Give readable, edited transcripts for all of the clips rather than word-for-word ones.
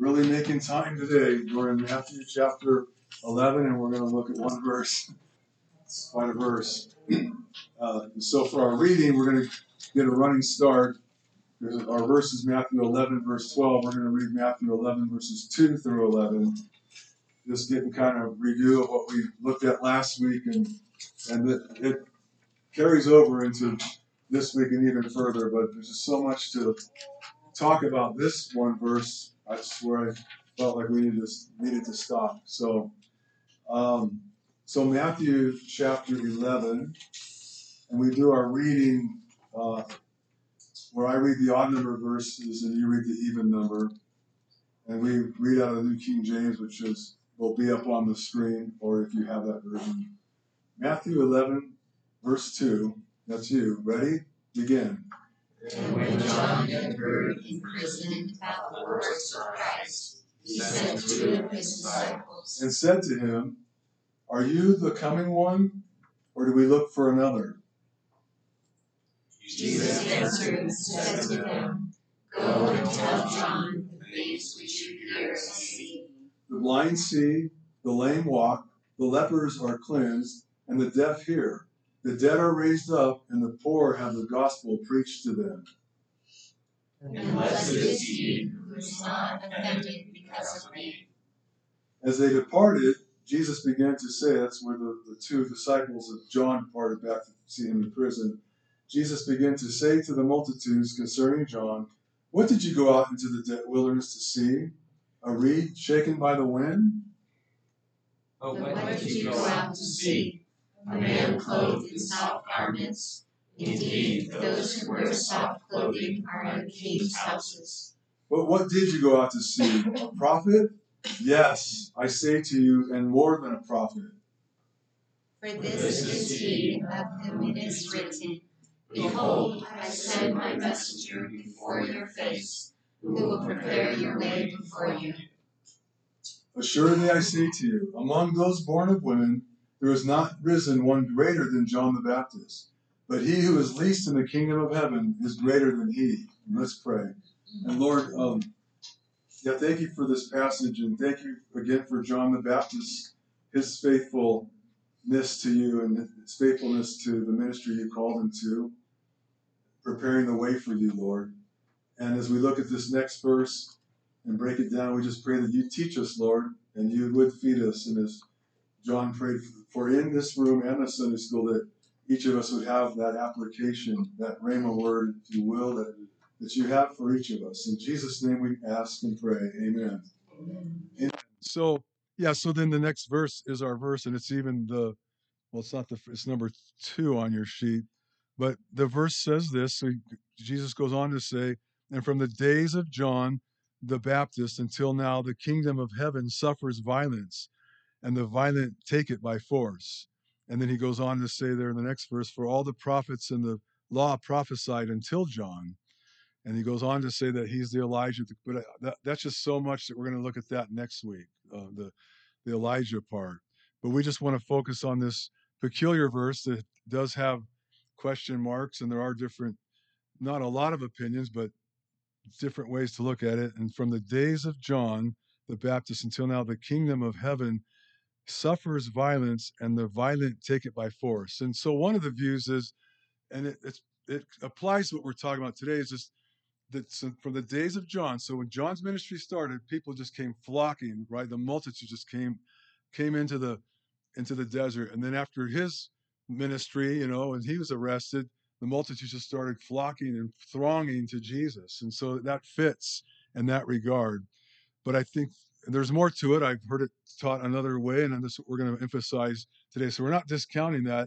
really making time today. We're in Matthew chapter 11, and we're going to look at one verse. It's quite a verse. So for our reading, we're going to get a running start. Our verse is Matthew 11, verse 12. We're going to read Matthew 11, verses 2 through 11. Just getting kind of review of what we looked at last week, and it carries over into this week and even further. But there's just so much to talk about this one verse. That's where I felt like we needed to stop. So Matthew chapter 11, and we do our reading where I read the odd number verses and you read the even number, and we read out of the New King James, which will be up on the screen, or if you have that version. Matthew 11, verse 2. That's you. Ready? Begin. And when John had heard in prison about the works of Christ, he sent 2 of his disciples and said to him, "Are you the coming one, or do we look for another?" Jesus answered and said to them, "Go and tell John the things which you hear and see. The blind see, the lame walk, the lepers are cleansed, and the deaf hear. The dead are raised up, and the poor have the gospel preached to them. And blessed is he who is not offended because of me." As they departed, Jesus began to say, that's where the 2 disciples of John departed back to see him in prison. Jesus began to say to the multitudes concerning John, "What did you go out into the wilderness to see? A reed shaken by the wind?" But what did you go out to see? A man clothed in soft garments? Indeed, those who wear soft clothing are in kings' houses. But what did you go out to see? A prophet? Yes, I say to you, and more than a prophet. For this is he of whom it is written, "Behold, I send my messenger before your face, who will prepare your way before you." Assuredly I say to you, among those born of women, there has not risen one greater than John the Baptist. But he who is least in the kingdom of heaven is greater than he. And let's pray. And Lord, thank you for this passage, and thank you again for John the Baptist, his faithfulness to you and his faithfulness to the ministry you called him to, preparing the way for you, Lord. And as we look at this next verse and break it down, we just pray that you teach us, Lord, and you would feed us. And as John prayed for in this room and the Sunday school, that each of us would have that application, that rhema word, if you will, that you have for each of us. In Jesus' name we ask and pray. Amen. Amen. So then the next verse is our verse, and it's even it's number 2 on your sheet. But the verse says this, so Jesus goes on to say, "And from the days of John the Baptist until now, the kingdom of heaven suffers violence, and the violent take it by force." And then he goes on to say there in the next verse, "For all the prophets and the law prophesied until John." And he goes on to say that he's the Elijah. But that's just so much that we're going to look at that next week, the Elijah part. But we just want to focus on this peculiar verse that does have question marks, and there are not a lot of opinions, but different ways to look at it. And from the days of John the Baptist until now, the kingdom of heaven suffers violence, and the violent take it by force. And so one of the views is, and it applies to what we're talking about today, is just that from the days of John. So when John's ministry started, people just came flocking, right? The multitude just came into the desert. And then after his ministry, and he was arrested, the multitude just started flocking and thronging to Jesus. And so that fits in that regard. But I think there's more to it. I've heard it taught another way, and this is what we're going to emphasize today. So we're not discounting that.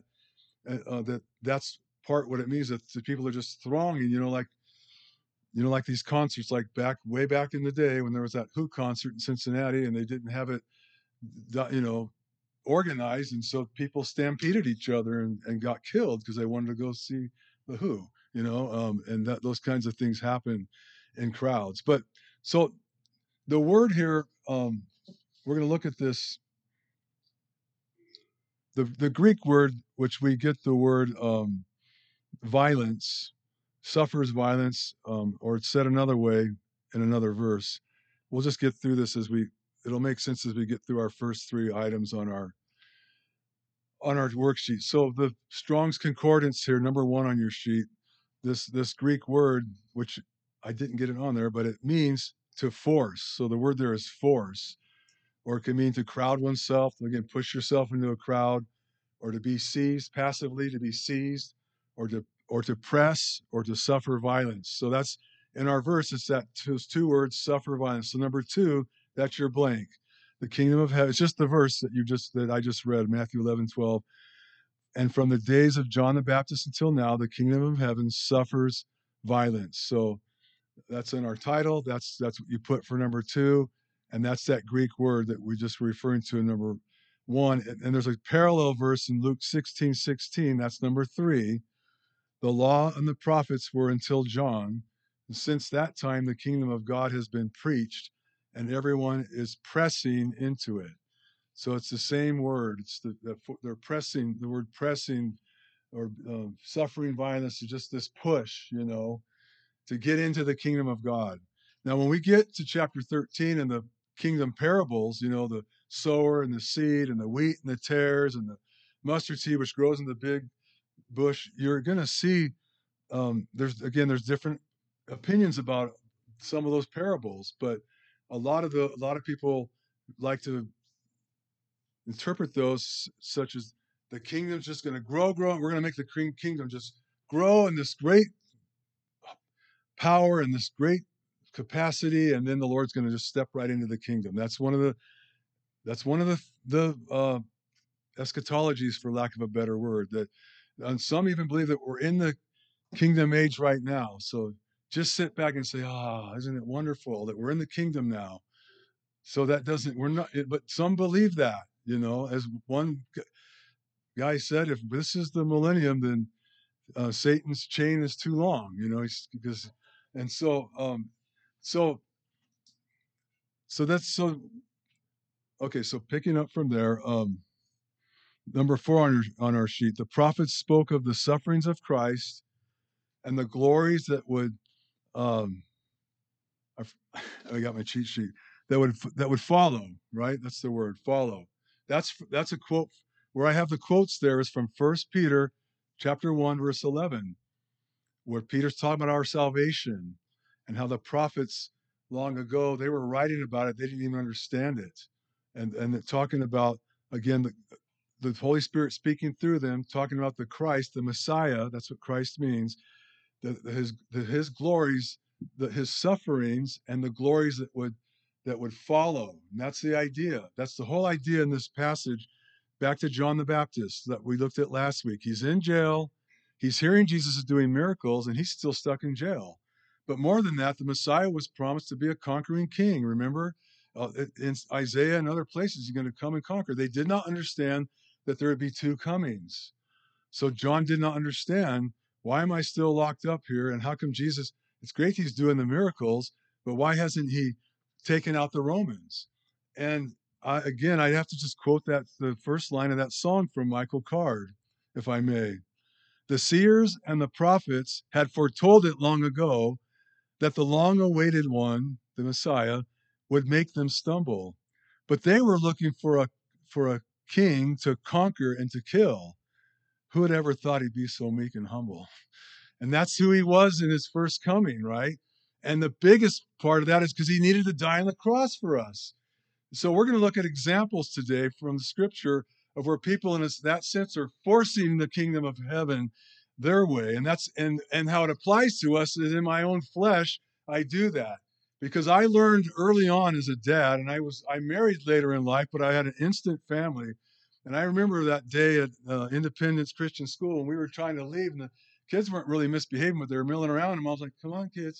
That's part what it means, that the people are just thronging, like these concerts, like way back in the day when there was that Who concert in Cincinnati, and they didn't have it, organized, and so people stampeded each other and got killed because they wanted to go see the Who, and those kinds of things happen in crowds. But so the word here, we're going to look at this. The Greek word, which we get the word violence, suffers violence, or it's said another way in another verse. we'll just get through this it'll make sense as we get through our first three items on our worksheet. So the Strong's Concordance here, number 1 on your sheet, this Greek word, which I didn't get it on there, but it means to force. So the word there is force, or it can mean to crowd oneself, again, push yourself into a crowd, or to be seized passively, to be seized, or to press, or to suffer violence. So that's in our verse. It's those two words, suffer violence. So number 2, that's your blank. The kingdom of heaven. It's just the verse that I just read, Matthew 11:12. And from the days of John the Baptist until now, the kingdom of heaven suffers violence. So that's in our title. That's what you put for number 2, and that's that Greek word that we just referring to in number 1. And there's a parallel verse in Luke 16:16. That's number 3. The law and the prophets were until John. And since that time, the kingdom of God has been preached, and everyone is pressing into it. So it's the same word. It's they're pressing. The word pressing or suffering violence is just this push, to get into the kingdom of God. Now, when we get to chapter 13 and the kingdom parables, the sower and the seed and the wheat and the tares and the mustard seed which grows in the big bush, you're going to see there's different opinions about some of those parables, but a lot of people like to interpret those such as the kingdom's just going to grow, and we're going to make the kingdom just grow in this great power and this great capacity, and then the Lord's going to just step right into the kingdom. That's one of the eschatologies, for lack of a better word. That, and some even believe that we're in the kingdom age right now. So just sit back and say, isn't it wonderful that we're in the kingdom now? So we're not, but some believe that, as one guy said, if this is the millennium, then Satan's chain is too long, because, and so that's so, okay. So picking up from there, number 4 on our sheet, the prophets spoke of the sufferings of Christ and the glories that would, I got my cheat sheet, that would follow, right? That's the word, follow. That's a quote. Where I have the quotes there is from 1 Peter chapter 1, verse 11, where Peter's talking about our salvation and how the prophets long ago, they were writing about it. They didn't even understand it. And talking about, again, the Holy Spirit speaking through them, talking about the Christ, the Messiah. That's what Christ means. His glories, his sufferings, and the glories that would follow. And that's the idea. That's the whole idea in this passage. Back to John the Baptist that we looked at last week. He's in jail. He's hearing Jesus is doing miracles, and he's still stuck in jail. But more than that, the Messiah was promised to be a conquering king. Remember, in Isaiah and other places, he's going to come and conquer. They did not understand that there would be 2 comings. So John did not understand, why am I still locked up here? And how come Jesus, it's great he's doing the miracles, but why hasn't he taken out the Romans? And I'd have to just quote the first line of that song from Michael Card, if I may. The seers and the prophets had foretold it long ago that the long-awaited one, the Messiah, would make them stumble. But they were looking for a king to conquer and to kill. Who had ever thought he'd be so meek and humble? And that's who he was in his first coming, right? And the biggest part of that is because he needed to die on the cross for us. So we're going to look at examples today from the scripture of where people in that sense are forcing the kingdom of heaven their way. And that's and how it applies to us is in my own flesh, I do that. Because I learned early on as a dad, and I married later in life, but I had an instant family. And I remember that day at Independence Christian School, and we were trying to leave, and the kids weren't really misbehaving, but they were milling around. And I was like, come on, kids.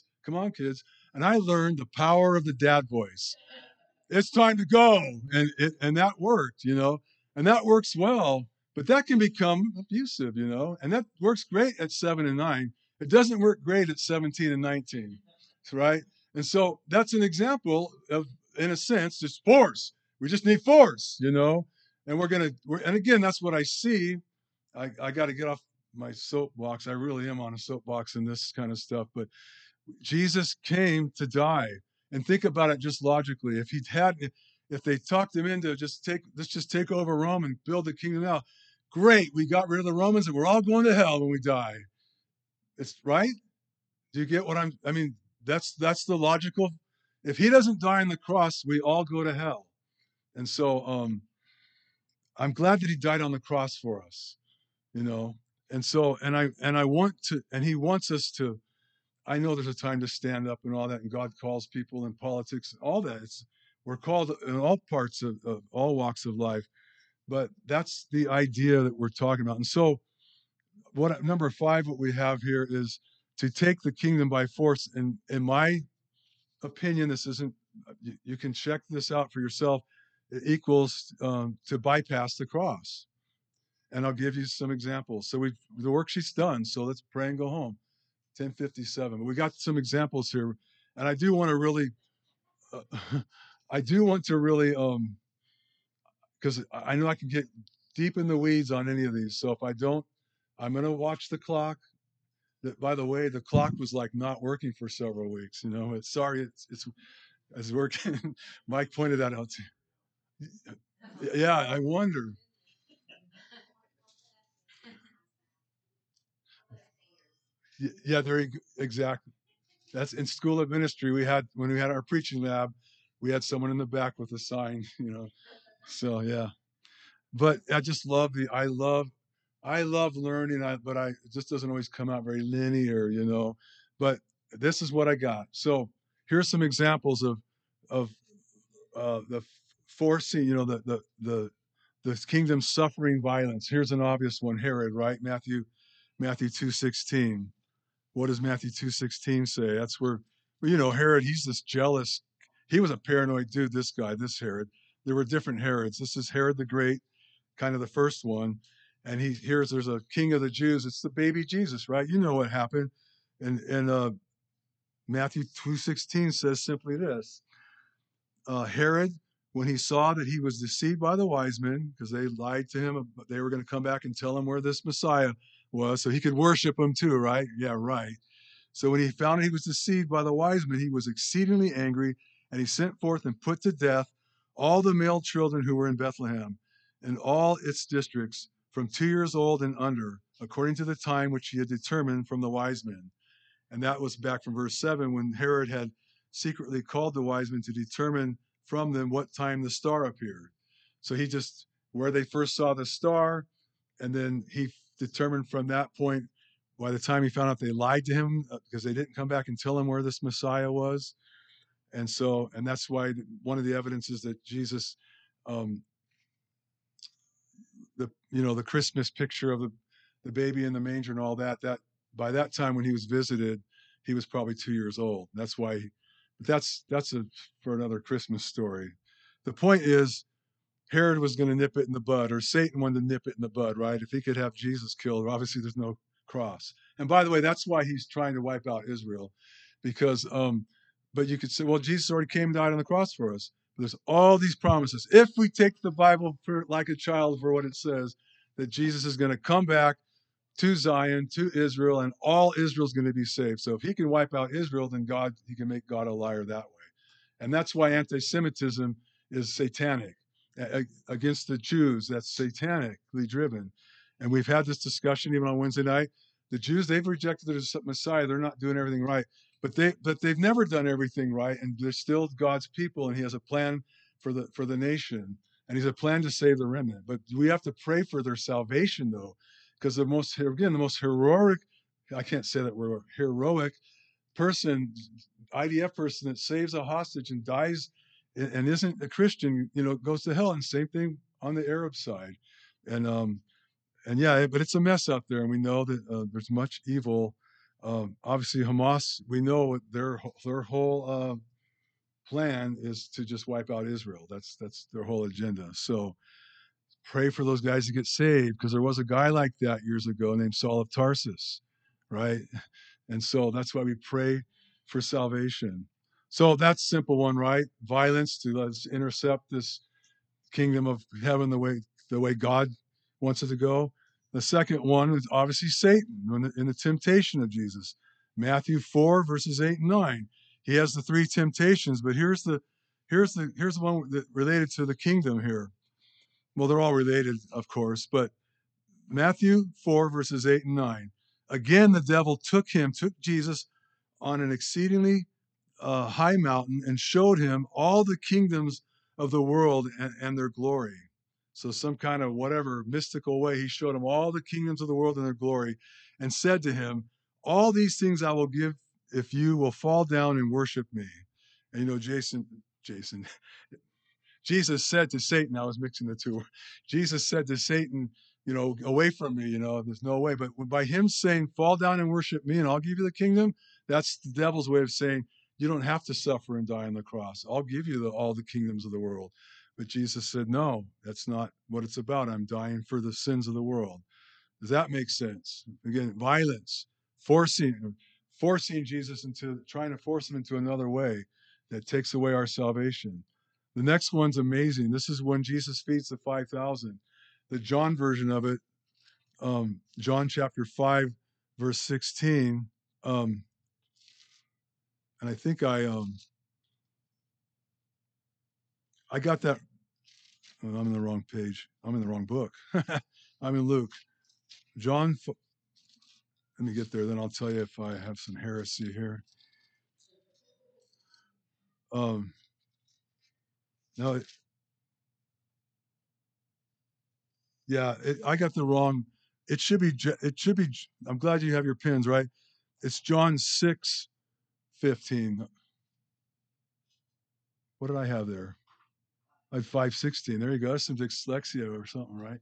And I learned the power of the dad voice. It's time to go. And that worked, and that works well, but that can become abusive, and that works great at 7 and 9. It doesn't work great at 17 and 19, right? And so that's an example of, in a sense, just force. We just need force, and and again, that's what I see. I got to get off my soapbox. I really am on a soapbox in this kind of stuff, but Jesus came to die. And think about it just logically. If they talked him into let's just take over Rome and build the kingdom now. Great, we got rid of the Romans and we're all going to hell when we die. It's right. Do you get what I mean, that's the logical. If he doesn't die on the cross, we all go to hell. And so I'm glad that he died on the cross for us, you know. And so I want to, and he wants us to. I know there's a time to stand up and all that, and God calls people in politics, all that. We're called in all parts of all walks of life, but that's the idea that we're talking about. And so, number 5, what we have here is to take the kingdom by force. And in my opinion, this isn't. You can check this out for yourself. It equals to bypass the cross. And I'll give you some examples. So the worksheet's done. So let's pray and go home. 10:57. But we got some examples here, and I do want to really, because I know I can get deep in the weeds on any of these. So if I don't, I'm going to watch the clock. That, by the way, the clock was like not working for several weeks. You know, it's working. Mike pointed that out to you. Yeah, I wonder. Yeah, exactly. That's in School of Ministry. When we had our preaching lab, we had someone in the back with a sign, you know. So yeah, but I just love I love learning. But it just doesn't always come out very linear, you know. But this is what I got. So here's some examples of the forcing, you know, the kingdom suffering violence. Here's an obvious one: Herod, right? Matthew 2:16. What does Matthew 2:16 say? That's where, well, you know, Herod, he's this jealous, he was a paranoid dude, this Herod. There were different Herods. This is Herod the Great, kind of the first one. And he hears there's a king of the Jews. It's the baby Jesus, right? You know what happened. And Matthew 2:16 says simply this. Herod, when he saw that he was deceived by the wise men, because they lied to him, but they were going to come back and tell him where this Messiah was so he could worship him too, right? Yeah, right. So when he found he was deceived by the wise men, he was exceedingly angry, and he sent forth and put to death all the male children who were in Bethlehem and all its districts from 2 years old and under, according to the time which he had determined from the wise men. And that was back from verse 7 when Herod had secretly called the wise men to determine from them what time the star appeared. So he just, where they first saw the star, and then he determined from that point, by the time he found out they lied to him because they didn't come back and tell him where this Messiah was. And so, and that's why one of the evidences that Jesus, the Christmas picture of the baby in the manger and all that by that time when he was visited, he was probably 2 years old. That's why, that's for another Christmas story. The point is, Herod was going to nip it in the bud, or Satan wanted to nip it in the bud, right? If he could have Jesus killed, obviously there's no cross. And by the way, that's why he's trying to wipe out Israel, because, but you could say, well, Jesus already came and died on the cross for us. There's all these promises. If we take the Bible like a child for what it says, that Jesus is going to come back to Zion, to Israel, and all Israel's going to be saved. So if he can wipe out Israel, then he can make God a liar that way. And that's why anti-Semitism is satanic. Against the Jews, that's satanically driven. And we've had this discussion even on Wednesday night. The Jews, they've rejected the Messiah. They're not doing everything right. But they've never done everything right, and they're still God's people, and he has a plan for the nation, and he's a plan to save the remnant. But we have to pray for their salvation, though, because the most heroic, I can't say that we're heroic person, IDF person that saves a hostage and dies and isn't a Christian, goes to hell. And same thing on the Arab side. And yeah, but it's a mess out there, and we know that there's much evil. Obviously, Hamas, we know their whole plan is to just wipe out Israel. That's their whole agenda. So pray for those guys to get saved, because there was a guy like that years ago named Saul of Tarsus, right? And so that's why we pray for salvation. So that's simple one, right? Violence to let's intercept this kingdom of heaven the way God wants it to go. The second one is obviously Satan in the temptation of Jesus. Matthew 4, verses 8 and 9. He has the three temptations, but here's the one that related to the kingdom here. Well, they're all related, of course, but Matthew 4, verses 8 and 9. Again, the devil took Jesus on an exceedingly high mountain and showed him all the kingdoms of the world and their glory. So some kind of whatever mystical way, he showed him all the kingdoms of the world and their glory and said to him, all these things I will give if you will fall down and worship me. And you know, Jesus said to Satan, I was mixing the two. Jesus said to Satan, away from me, there's no way. But by him saying, fall down and worship me and I'll give you the kingdom, that's the devil's way of saying, you don't have to suffer and die on the cross. I'll give you all the kingdoms of the world. But Jesus said, no, that's not what it's about. I'm dying for the sins of the world. Does that make sense? Again, violence, forcing Jesus trying to force him into another way that takes away our salvation. The next one's amazing. This is when Jesus feeds the 5,000. The John version of it, John chapter 5, verse 16. And I think I got that. Oh, I'm in the wrong page. I'm in the wrong book. I'm in Luke. John, let me get there, then I'll tell you if I have some heresy here. No, I got the wrong. It should be. I'm glad you have your pens, right? It's John 6:15. What did I have there? I had 5:16. There you go. That's some dyslexia or something, right?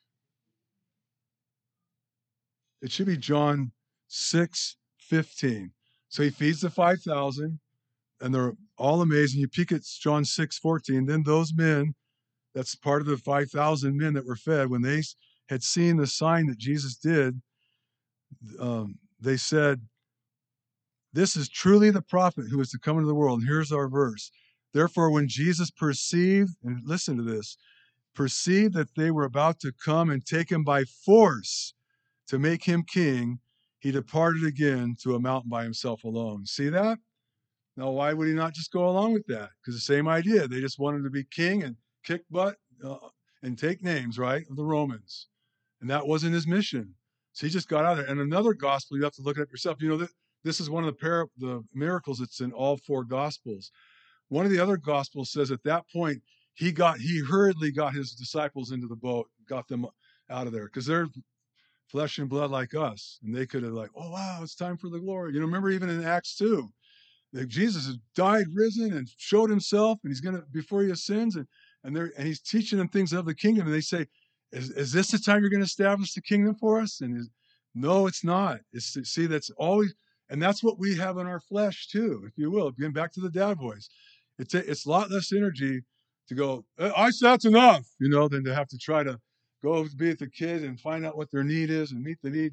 It should be John 6:15. So he feeds the 5,000, and they're all amazing. You peek at John 6:14. Then those men, that's part of the 5,000 men that were fed, when they had seen the sign that Jesus did, they said, this is truly the prophet who is to come into the world. And here's our verse. Therefore, when Jesus perceived, and listen to this, perceived that they were about to come and take him by force to make him king, he departed again to a mountain by himself alone. See that? Now, why would he not just go along with that? Because the same idea. They just wanted to be king and kick butt and take names, right, of the Romans. And that wasn't his mission. So he just got out of there. And another gospel, you have to look at it yourself. This is one of the miracles that's in all four gospels. One of the other gospels says at that point, he hurriedly got his disciples into the boat, got them out of there, because they're flesh and blood like us. And they could have oh, wow, it's time for the glory. Remember even in Acts 2, that Jesus has died, risen, and showed himself, and he's going to, before he ascends, and he's teaching them things of the kingdom. And they say, is this the time you're going to establish the kingdom for us? And no, it's not. That's always, and that's what we have in our flesh too, if you will. Getting back to the dad voice, it's a lot less energy to go, I say that's enough, than to have to try to go be with the kid and find out what their need is and meet the need.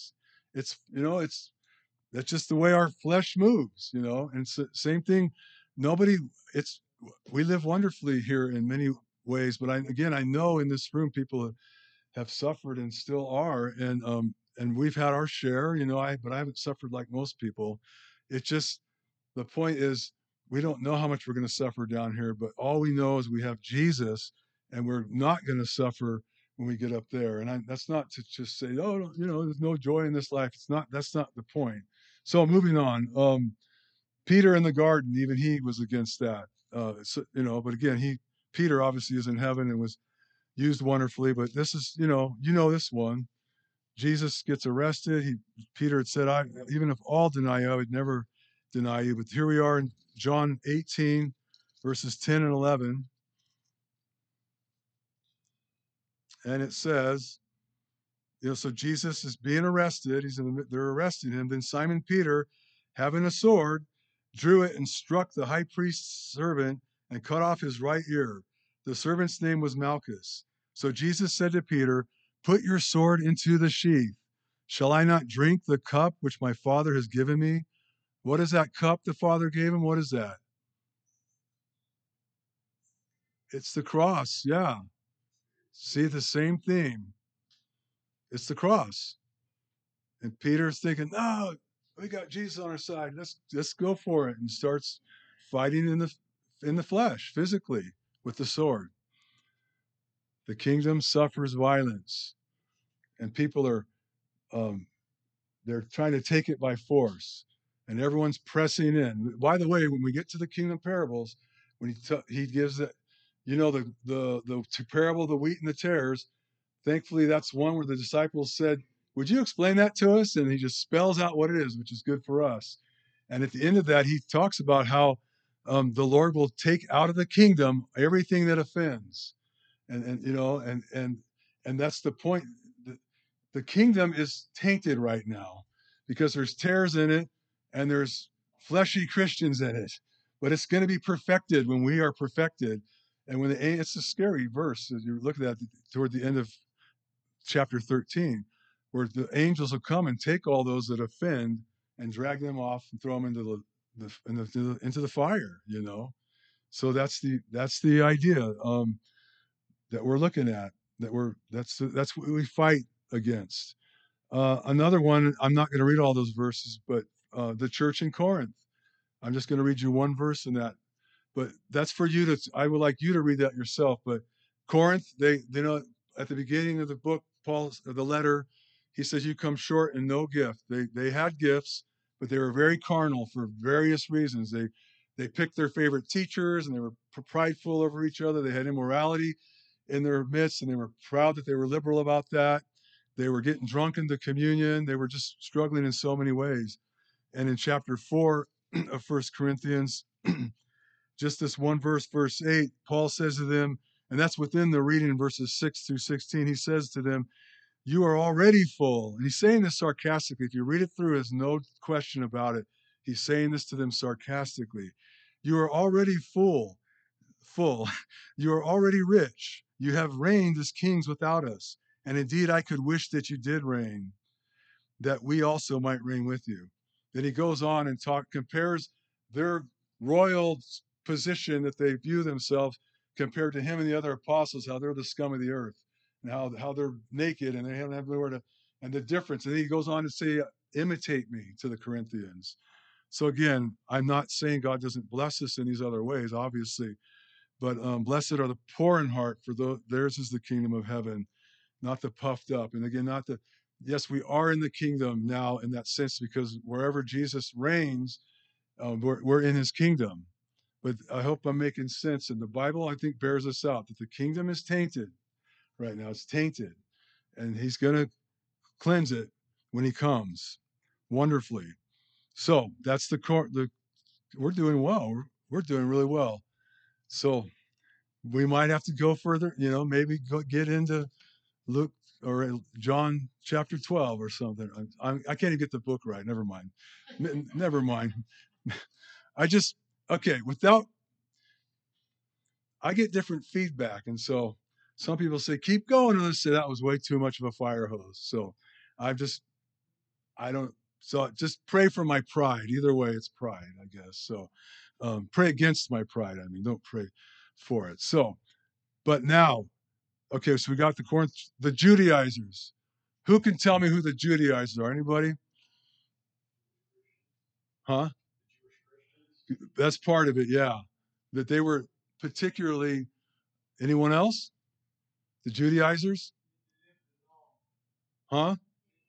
That's just the way our flesh moves, and it's the same thing. We live wonderfully here in many ways, but I know in this room people have suffered and still are, and we've had our share, but I haven't suffered like most people. It's just, the point is, we don't know how much we're going to suffer down here, but all we know is we have Jesus, and we're not going to suffer when we get up there. And that's not to just say, oh, there's no joy in this life. That's not the point. So moving on, Peter in the garden, even he was against that. But again, Peter obviously is in heaven and was used wonderfully. But this is, this one. Jesus gets arrested. Peter had said, even if all deny you, I would never deny you. But here we are in John 18, verses 10 and 11. And it says, so Jesus is being arrested. They're arresting him. Then Simon Peter, having a sword, drew it and struck the high priest's servant and cut off his right ear. The servant's name was Malchus. So Jesus said to Peter, put your sword into the sheath. Shall I not drink the cup which my Father has given me? What is that cup the Father gave him? What is that? It's the cross, yeah. See, the same theme. It's the cross. And Peter's thinking, no, We got Jesus on our side. Let's go for it, and starts fighting in the flesh, physically, with the sword. The kingdom suffers violence, and people are um, they're trying to take it by force, and everyone's pressing in. By the way, when we get to the kingdom parables, when he gives it, the parable of the wheat and the tares. Thankfully, that's one where the disciples said, "Would you explain that to us?" And he just spells out what it is, which is good for us. And at the end of that, he talks about how the Lord will take out of the kingdom everything that offends, and that's the point. The kingdom is tainted right now because there's tares in it and there's fleshy Christians in it, but it's going to be perfected when we are perfected. And it's a scary verse as you look at that toward the end of chapter 13, where the angels will come and take all those that offend and drag them off and throw them into the fire. So that's the idea that we're looking at. That's what we fight against. Another one, I'm not going to read all those verses, but the church in Corinth. I'm just going to read you one verse in that, but that's for you to. I would like you to read that yourself. But Corinth, they know at the beginning of the book, the letter, he says, "You come short in no gift." They had gifts, but they were very carnal for various reasons. They picked their favorite teachers, and they were prideful over each other. They had immorality in their midst, and they were proud that they were liberal about that. They were getting drunk in the communion. They were just struggling in so many ways. And in chapter 4 of First Corinthians, just this one verse, verse 8, Paul says to them, and that's within the reading in verses 6 through 16, he says to them, "You are already full." And he's saying this sarcastically. If you read it through, there's no question about it. He's saying this to them sarcastically. "You are already full. You are already rich. You have reigned as kings without us. And indeed, I could wish that you did reign, that we also might reign with you." Then he goes on and compares their royal position that they view themselves compared to him and the other apostles, how they're the scum of the earth, and how they're naked and they haven't have nowhere to, and the difference. And then he goes on to say, "Imitate me," to the Corinthians. So again, I'm not saying God doesn't bless us in these other ways, obviously, but blessed are the poor in heart, for theirs is the kingdom of heaven, not the puffed up. And again, not the, yes, we are in the kingdom now in that sense, because wherever Jesus reigns, we're in his kingdom. But I hope I'm making sense. And the Bible, I think, bears this out, that the kingdom is tainted right now. It's tainted. And he's going to cleanse it when he comes wonderfully. So that's we're doing well. We're doing really well. So we might have to go further, maybe get into Luke or John chapter 12 or something. I can't even get the book right. Never mind. Never mind. I just, okay, I get different feedback. And so some people say, keep going. And others say that was way too much of a fire hose. So I don't, so just pray for my pride. Either way, it's pride, I guess. So pray against my pride. I mean, don't pray for it. So, but now, okay, so we got the Judaizers. Who can tell me who the Judaizers are? Anybody? Huh? That's part of it, yeah. That they were particularly, anyone else? The Judaizers? Huh?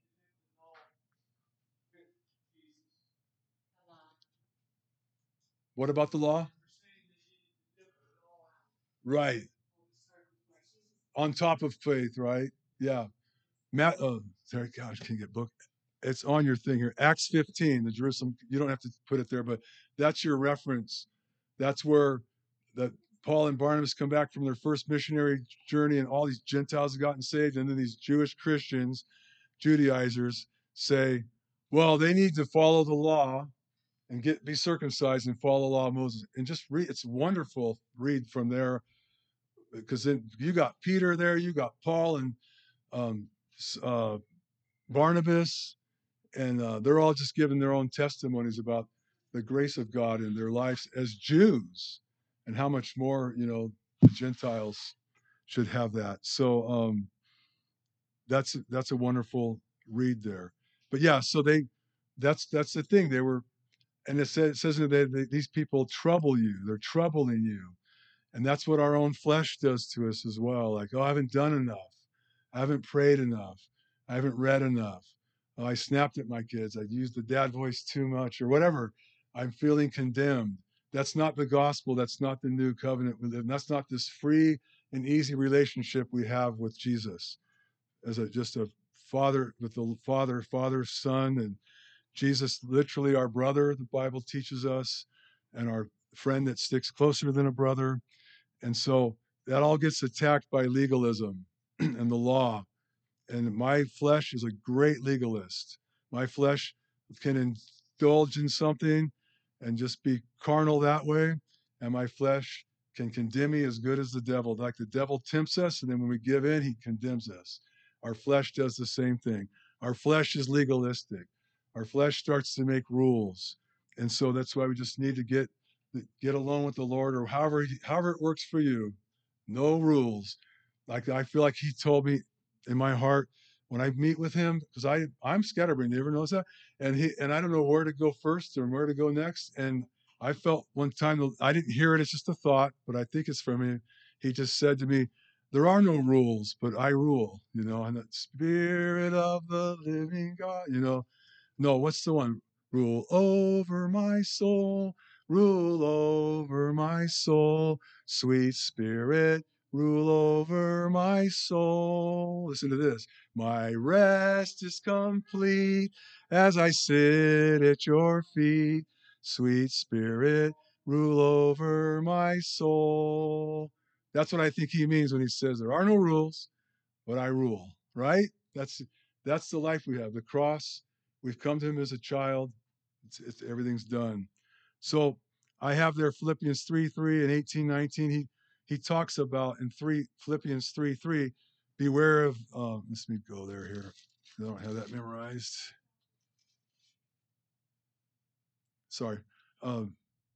What about the law? Right. On top of faith, right? Yeah. Sorry, gosh, can't get book. It's on your thing here. Acts 15, the Jerusalem. You don't have to put it there, but that's your reference. That's where the Paul and Barnabas come back from their first missionary journey, and all these Gentiles have gotten saved, and then these Jewish Christians, Judaizers, say, well, they need to follow the law and be circumcised and follow the law of Moses. And just read, it's wonderful. Read from there, because then you got Peter there, you got Paul and um, uh, Barnabas, and they're all just giving their own testimonies about the grace of God in their lives as Jews, and how much more the Gentiles should have that. So that's a wonderful read there. But yeah, so that's the thing. They were, and it says that these people trouble you. They're troubling you. And that's what our own flesh does to us as well. Like, oh, I haven't done enough. I haven't prayed enough. I haven't read enough. Oh, I snapped at my kids. I used the dad voice too much or whatever. I'm feeling condemned. That's not the gospel. That's not the new covenant with him. That's not this free and easy relationship we have with Jesus as just a father with the father, son, and Jesus, literally our brother, the Bible teaches us, and our friend that sticks closer than a brother. And so that all gets attacked by legalism and the law. And my flesh is a great legalist. My flesh can indulge in something and just be carnal that way. And my flesh can condemn me as good as the devil. Like the devil tempts us, and then when we give in, he condemns us. Our flesh does the same thing. Our flesh is legalistic. Our flesh starts to make rules. And so that's why we just need to get alone with the Lord, or however it works for you. No rules. Like I feel like he told me in my heart when I meet with him, because I'm scatterbrained. You ever knows that? And I don't know where to go first or where to go next. And I felt one time, I didn't hear it. It's just a thought, but I think it's from him. He just said to me, "There are no rules, but I rule." And the Spirit of the living God. No, what's the one? Rule over my soul, rule over my soul, sweet Spirit, rule over my soul. Listen to this. My rest is complete as I sit at your feet. Sweet Spirit, rule over my soul. That's what I think he means when he says there are no rules, but I rule, right? That's the life we have. The cross, we've come to him as a child. Everything's done. So I have there Philippians 3:3 and 18:19. He talks about in Philippians 3:3, beware of, let me go there here. I don't have that memorized. Sorry. Um,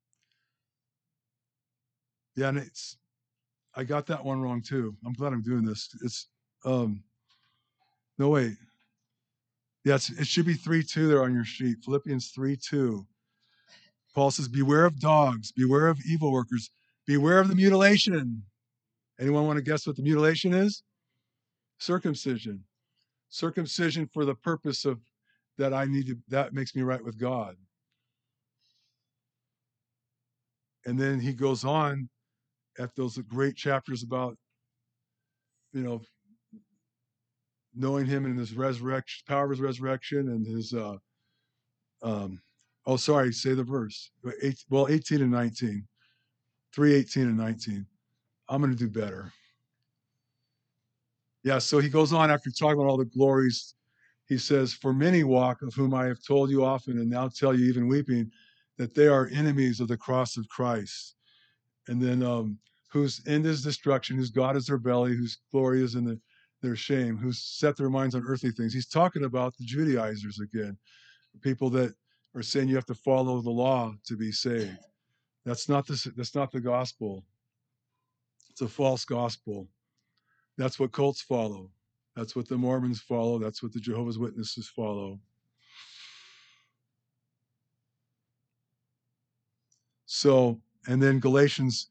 yeah, and I got that one wrong too. I'm glad I'm doing this. It's no wait. Yeah, it should be 3:2 there on your sheet. Philippians 3:2. Paul says, beware of dogs, beware of evil workers, beware of the mutilation. Anyone want to guess what the mutilation is? Circumcision. Circumcision for the purpose of that makes me right with God. And then he goes on at those great chapters about, knowing him and his resurrection, power of his resurrection and his, say the verse. 18 and 19. 3:18 and 19. I'm going to do better. Yeah, so he goes on after talking about all the glories. He says, for many walk, of whom I have told you often and now tell you even weeping, that they are enemies of the cross of Christ. And then whose end is destruction, whose God is their belly, whose glory is in their shame, who set their minds on earthly things. He's talking about the Judaizers again, people that are saying you have to follow the law to be saved. That's not the gospel. It's a false gospel. That's what cults follow. That's what the Mormons follow. That's what the Jehovah's Witnesses follow. So, and then Galatians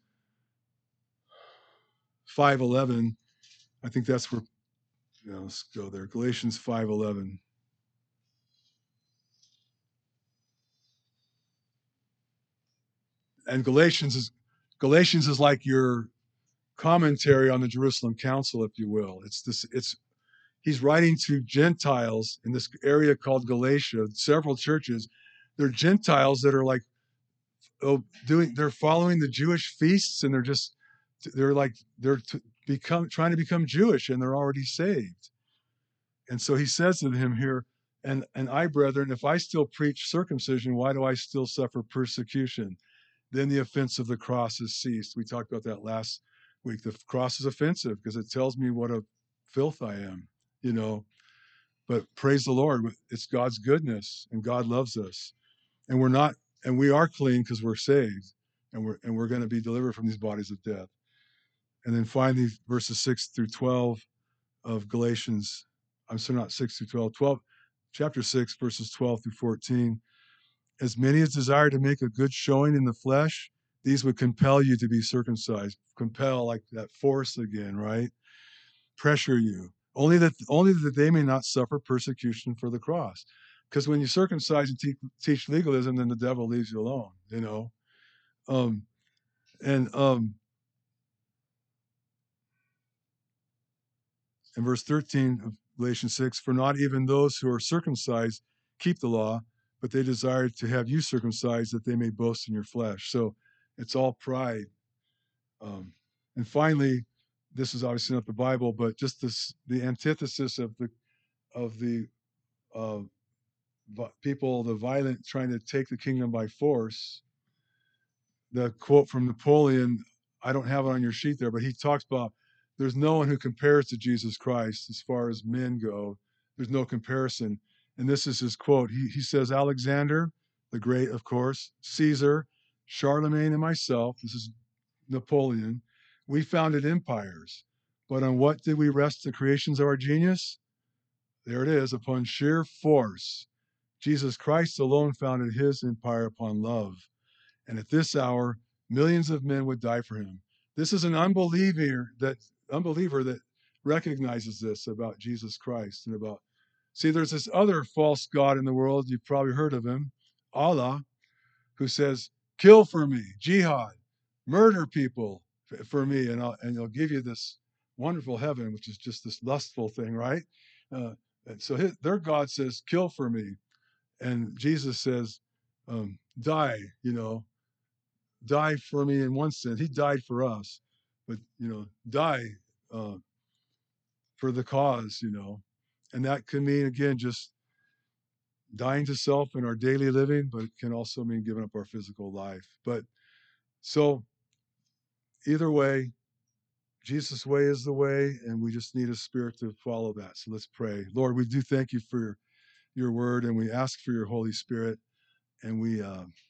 5:11, I think that's where, let's go there. Galatians 5:11. And Galatians is like your commentary on the Jerusalem Council, if you will. He's writing to Gentiles in this area called Galatia, several churches. They're Gentiles that are like they're following the Jewish feasts, and they're trying to become Jewish, and they're already saved. And so he says to him here, and I, brethren, if I still preach circumcision, why do I still suffer persecution? Then the offense of the cross has ceased. We talked about that last week. The cross is offensive because it tells me what a filth I am, But praise the Lord, it's God's goodness, and God loves us, and we are clean because we're saved, and we're going to be delivered from these bodies of death. And then finally, verses 6 through 12 of Galatians. I'm sorry, not 6 through 12. chapter 6, verses 12 through 14. As many as desire to make a good showing in the flesh, these would compel you to be circumcised. Compel, like that force again, right? Pressure you. Only that they may not suffer persecution for the cross. Because when you circumcise and teach legalism, then the devil leaves you alone, you know. And in verse 13 of Galatians 6, for not even those who are circumcised keep the law, but they desire to have you circumcised that they may boast in your flesh. So it's all pride. And finally, this is obviously not the Bible, but just the antithesis of the people, the violent, trying to take the kingdom by force. The quote from Napoleon, I don't have it on your sheet there, but he talks about there's no one who compares to Jesus Christ as far as men go. There's no comparison. And this is his quote. He says, Alexander the Great, of course, Caesar, Charlemagne, and myself, this is Napoleon, we founded empires. But on what did we rest the creations of our genius? There it is, upon sheer force. Jesus Christ alone founded his empire upon love. And at this hour, millions of men would die for him. This is an unbeliever that recognizes this about Jesus Christ and about. See, there's this other false god in the world. You've probably heard of him, Allah, who says, "Kill for me, jihad, murder people for me, and I'll give you this wonderful heaven," which is just this lustful thing, right? And so their God says, "Kill for me," and Jesus says, "Die," die for me in one sense. He died for us, but die for the cause, and that can mean again just dying to self in our daily living, but it can also mean giving up our physical life. But so either way, Jesus' way is the way, and we just need a spirit to follow that. So let's pray. Lord, we do thank you for your word, and we ask for your Holy Spirit, and we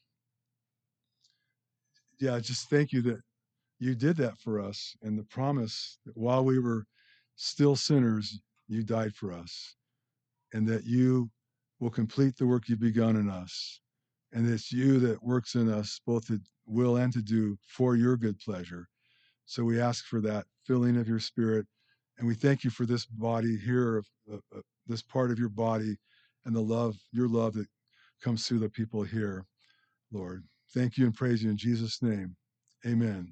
just thank you that you did that for us, and the promise that while we were still sinners, you died for us, and that you will complete the work you've begun in us, and it's you that works in us both to will and to do for your good pleasure. So we ask for that filling of your Spirit, and we thank you for this body here, this part of your body, and your love that comes through the people here, Lord. Thank you and praise you in Jesus' name. Amen.